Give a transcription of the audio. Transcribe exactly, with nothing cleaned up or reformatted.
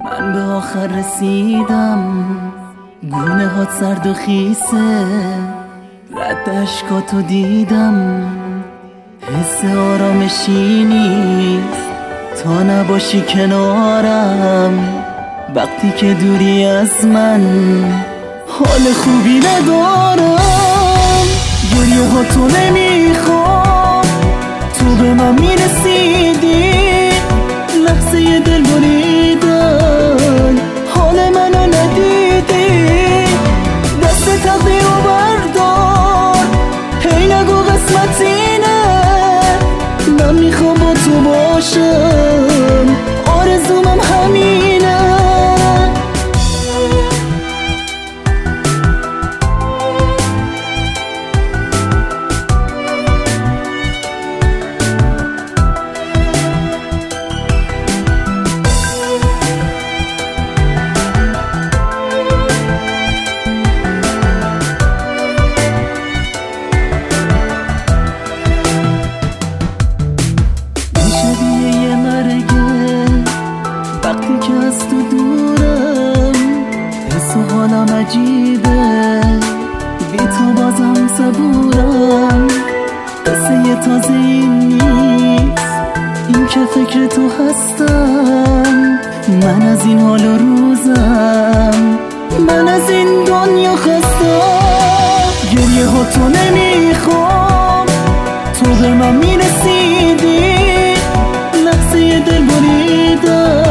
من به آخر رسیدم، گونه هات سرد و خیسه، رد اشکاتو دیدم، حس آرامشی نیست تا نباشی کنارم. وقتی که دوری از من حال خوبی ندارم. گریه ها تو نمیخوام، تو به من میرسیدی، لحظه دل بریدن حال منو ندیدی. دست تقدیر رو بردار، هی نگو قسمت اینه. من میخوام با تو باشم، آرزومم همینه. وقتی که از تو دورم حس و حالم عجیبه، بی تو بازم صبورم. قصه تازه این نیست، این که فکر تو هستم. من از این حال و روزم، من از این دنیا خستم. گریه ها تو نمیخوام، تو به من میرسیدی، لحظه دل بریدم